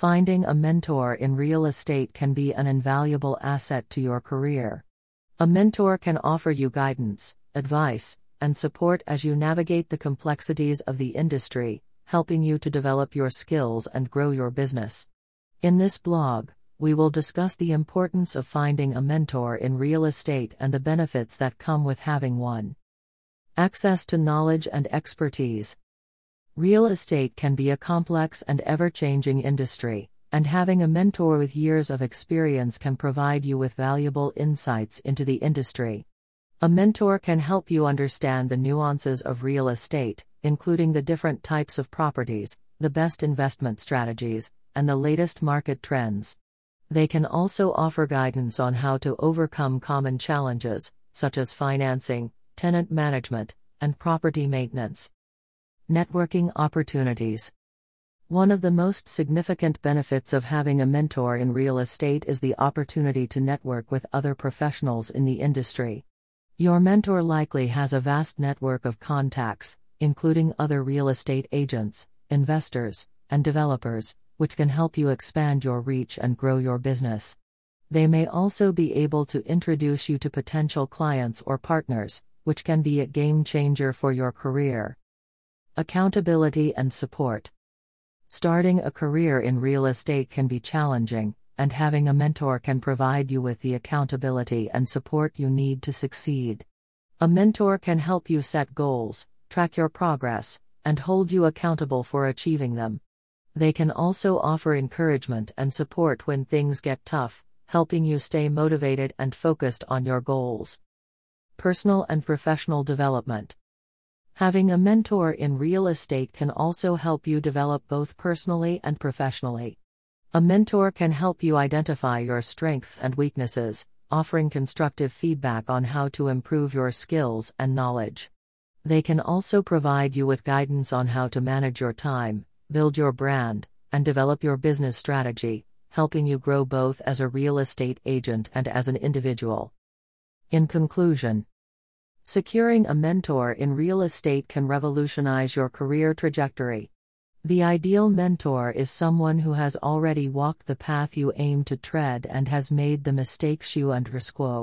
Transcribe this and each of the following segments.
Finding a mentor in real estate can be an invaluable asset to your career. A mentor can offer you guidance, advice, and support as you navigate the complexities of the industry, helping you to develop your skills and grow your business. In this blog, we will discuss the importance of finding a mentor in real estate and the benefits that come with having one. Access to knowledge and expertise. Real estate can be a complex and ever-changing industry, and having a mentor with years of experience can provide you with valuable insights into the industry. A mentor can help you understand the nuances of real estate, including the different types of properties, the best investment strategies, and the latest market trends. They can also offer guidance on how to overcome common challenges, such as financing, tenant management, and property maintenance. Networking opportunities. One of the most significant benefits of having a mentor in real estate is the opportunity to network with other professionals in the industry. Your mentor likely has a vast network of contacts, including other real estate agents, investors, and developers, which can help you expand your reach and grow your business. They may also be able to introduce you to potential clients or partners, which can be a game changer for your career. Accountability and support. Starting a career in real estate can be challenging, and having a mentor can provide you with the accountability and support you need to succeed. A mentor can help you set goals, track your progress, and hold you accountable for achieving them. They can also offer encouragement and support when things get tough, helping you stay motivated and focused on your goals. Personal and professional development. Having a mentor in real estate can also help you develop both personally and professionally. A mentor can help you identify your strengths and weaknesses, offering constructive feedback on how to improve your skills and knowledge. They can also provide you with guidance on how to manage your time, build your brand, and develop your business strategy, helping you grow both as a real estate agent and as an individual. In conclusion, securing a mentor in real estate can revolutionize your career trajectory. The ideal mentor is someone who has already walked the path you aim to tread and has made the mistakes you are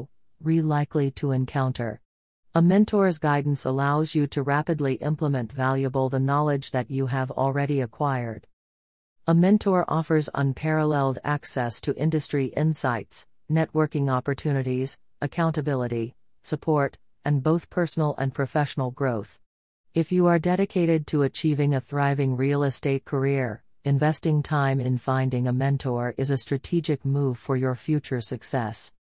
likely to encounter. A mentor's guidance allows you to rapidly implement the knowledge that you have already acquired. A mentor offers unparalleled access to industry insights, networking opportunities, accountability, support, and both personal and professional growth. If you are dedicated to achieving a thriving real estate career, investing time in finding a mentor is a strategic move for your future success.